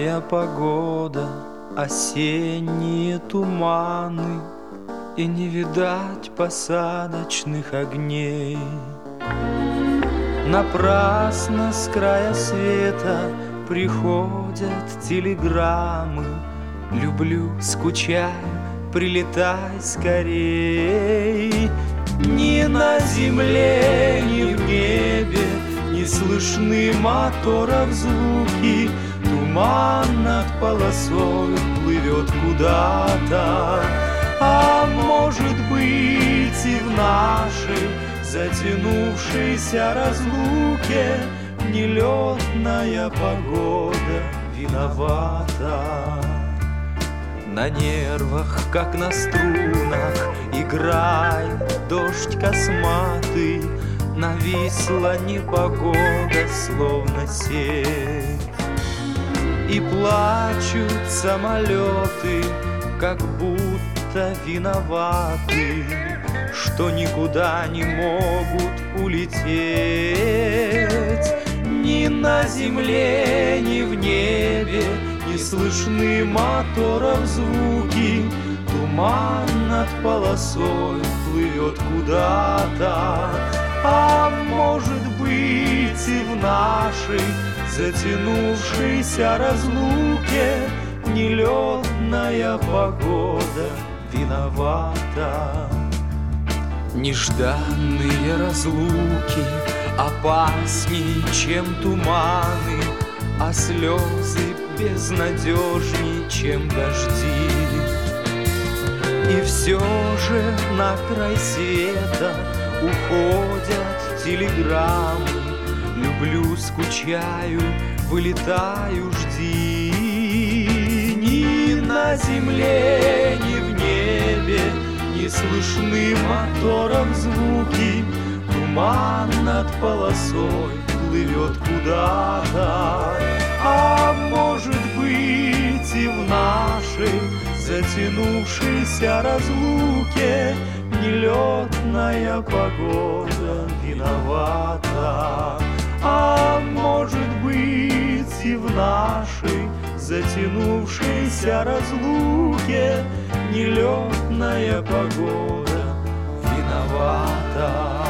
Нелетная погода, осенние туманы, и не видать посадочных огней. Напрасно с края света приходят телеграммы: люблю, скучаю, прилетай скорей. Ни на земле, ни в небе не слышны моторов звуки. Туман над полосой плывет куда-то. А может быть, и в нашей затянувшейся разлуке нелетная погода виновата. На нервах, как на струнах, играет дождь косматый. Нависла непогода, словно сеть, и плачут самолеты, как будто виноваты, что никуда не могут улететь. Ни на земле, ни в небе не слышны моторов звуки. Туман над полосой плывет куда-то. А может быть, и в нашей затянувшейся разлуке нелетная погода виновата. Нежданные разлуки опасней, чем туманы, а слезы безнадежней, чем дожди. И все же на край света уходят телеграммы: люблю, скучаю, вылетаю, жди. Ни на земле, ни в небе не слышны моторов звуки. Туман над полосой плывет куда-то. А может быть, и в нашей затянувшейся разлуке нелетная погода виновата. А может быть, и в нашей затянувшейся разлуке нелетная погода виновата.